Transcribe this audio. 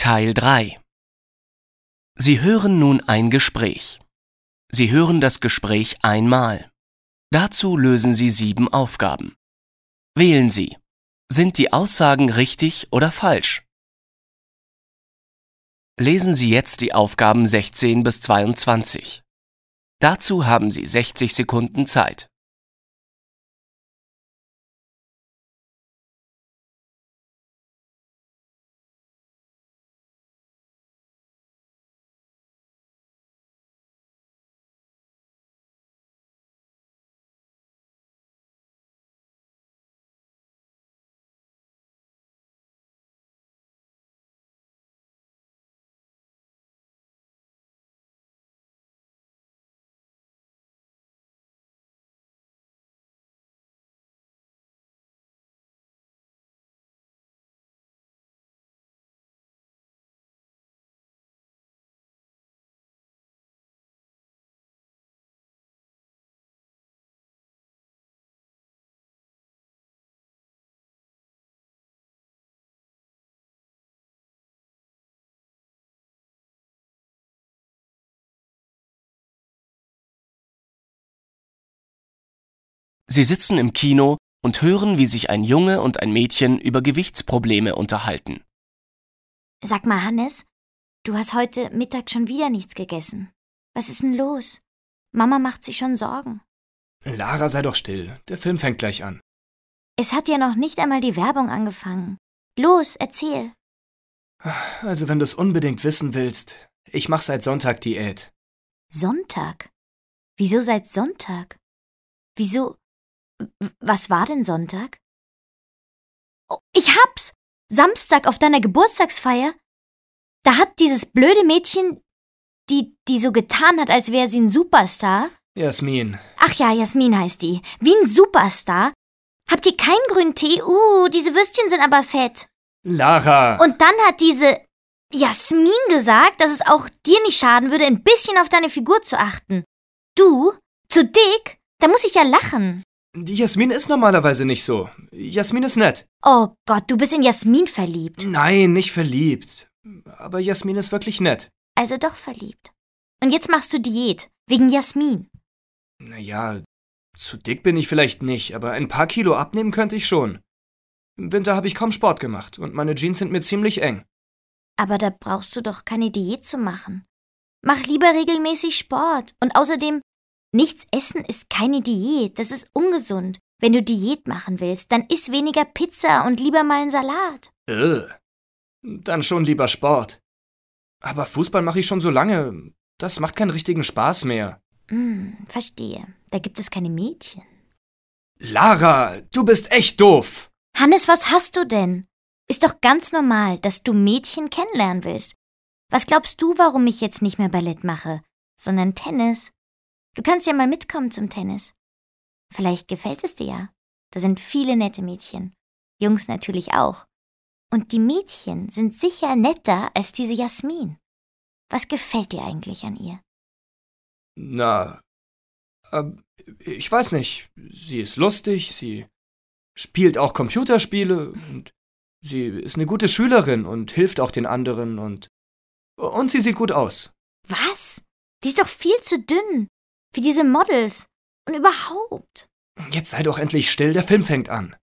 Teil 3. Sie hören nun ein Gespräch. Sie hören das Gespräch einmal. Dazu lösen Sie 7 Aufgaben. Wählen Sie. Sind die Aussagen richtig oder falsch? Lesen Sie jetzt die Aufgaben 16 bis 22. Dazu haben Sie 60 Sekunden Zeit. Sie sitzen im Kino und hören, wie sich ein Junge und ein Mädchen über Gewichtsprobleme unterhalten. Sag mal, Hannes, du hast heute Mittag schon wieder nichts gegessen. Was ist denn los? Mama macht sich schon Sorgen. Lara, sei doch still. Der Film fängt gleich an. Es hat ja noch nicht einmal die Werbung angefangen. Los, erzähl. Also, wenn du es unbedingt wissen willst, ich mache seit Sonntag Diät. Sonntag? Wieso seit Sonntag? Wieso? Was war denn Sonntag? Oh, ich hab's! Samstag auf deiner Geburtstagsfeier? Da hat dieses blöde Mädchen, die so getan hat, als wäre sie ein Superstar. Jasmin. Ach ja, Jasmin heißt die. Wie ein Superstar. Habt ihr keinen grünen Tee? Diese Würstchen sind aber fett. Lara! Und dann hat diese Jasmin gesagt, dass es auch dir nicht schaden würde, ein bisschen auf deine Figur zu achten. Du? Zu dick? Da muss ich ja lachen. Die Jasmin ist normalerweise nicht so. Jasmin ist nett. Oh Gott, du bist in Jasmin verliebt. Nein, nicht verliebt. Aber Jasmin ist wirklich nett. Also doch verliebt. Und jetzt machst du Diät. Wegen Jasmin. Naja, zu dick bin ich vielleicht nicht, aber ein paar Kilo abnehmen könnte ich schon. Im Winter habe ich kaum Sport gemacht und meine Jeans sind mir ziemlich eng. Aber da brauchst du doch keine Diät zu machen. Mach lieber regelmäßig Sport. Und außerdem, nichts essen ist keine Diät. Das ist ungesund. Wenn du Diät machen willst, dann iss weniger Pizza und lieber mal einen Salat. Dann schon lieber Sport. Aber Fußball mache ich schon so lange. Das macht keinen richtigen Spaß mehr. Verstehe. Da gibt es keine Mädchen. Lara, du bist echt doof. Hannes, was hast du denn? Ist doch ganz normal, dass du Mädchen kennenlernen willst. Was glaubst du, warum ich jetzt nicht mehr Ballett mache, sondern Tennis? Du kannst ja mal mitkommen zum Tennis. Vielleicht gefällt es dir ja. Da sind viele nette Mädchen. Jungs natürlich auch. Und die Mädchen sind sicher netter als diese Jasmin. Was gefällt dir eigentlich an ihr? Na, ich weiß nicht. Sie ist lustig, sie spielt auch Computerspiele und sie ist eine gute Schülerin und hilft auch den anderen und sie sieht gut aus. Was? Die ist doch viel zu dünn. Wie diese Models. Und überhaupt. Jetzt sei doch endlich still, der Film fängt an.